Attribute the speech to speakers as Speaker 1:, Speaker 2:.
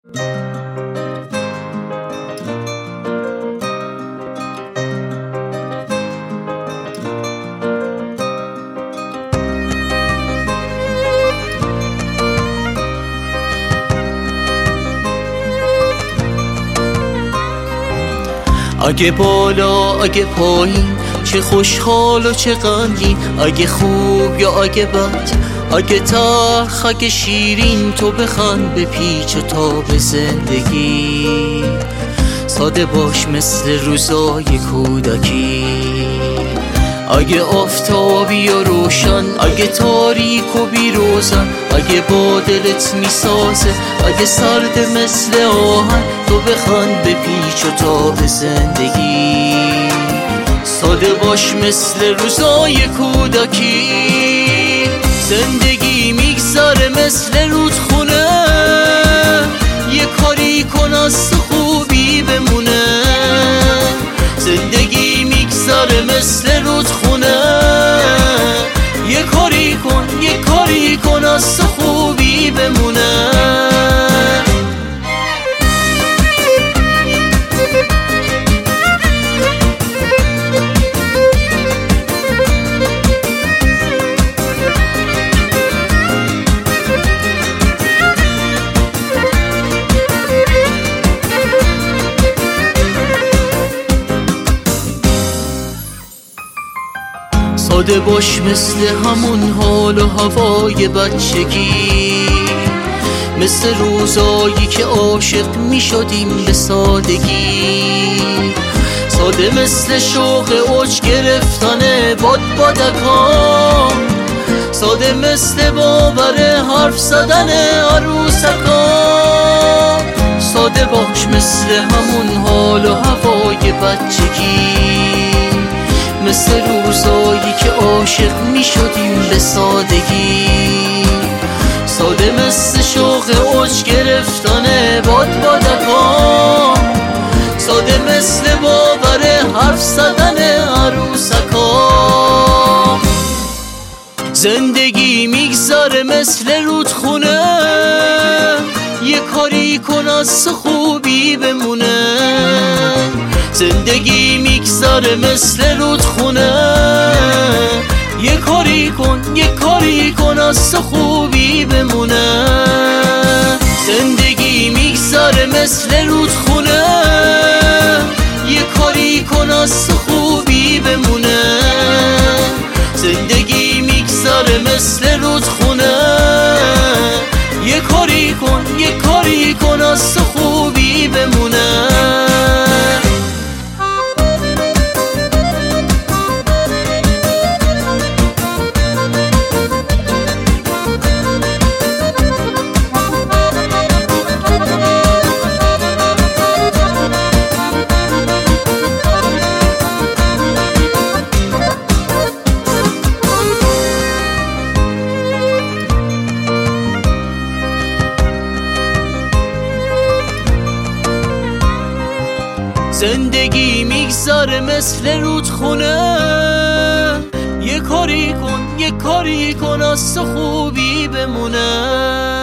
Speaker 1: اگه بالا اگه پایین، چه خوشحال و چه غمگین، اگه خوب یا اگه بد، اگه تلخ اگه شیرین، تو بخند به پیچ و تاب زندگی. ساده باش مثل روزای کودکی، اگه آفتابی و روشن، اگه تاریک و بی روزن، اگه با دلت میسازه، اگه سرد مثل آهن، تو بخند به پیچ و تاب زندگی. ساده باش مثل روزای کودکی، زندگی میگذره مثل رودخونه، یه کاری کن از خوبی بمونه. زندگی میگذره مثل رودخونه، یه کاری کن از خوبی بمونه. ساده باش مثل همون حال و هوای بچگی، مثل روزایی که عاشق می شدیم به سادگی. ساده مثل شوق اوج گرفتن بادکان، ساده مثل باور حرف زدن عروسکان. ساده باش مثل همون حال و هوای بچگی، مثل روزایی که عاشق می شدیم به سادگی. ساده مثل شوق اوج گرفتن بادکان، ساده مثل باور حرف زدن عروسکان. زندگی میگذره مثل رودخونه، یه کاری کن از خوبی بمونه. زندگی میگذره مثل رودخونه، یه کاری کن از خوبی بمونه. زندگی میگذره مثل رودخونه، یه کاری کن از خوبی بمونه. زندگی میگذره مثل رودخونه، یه کاری کن از خوبی بمونه. زندگی میگذره مثل رودخونه، یه کاری کن از خوبی بمونه.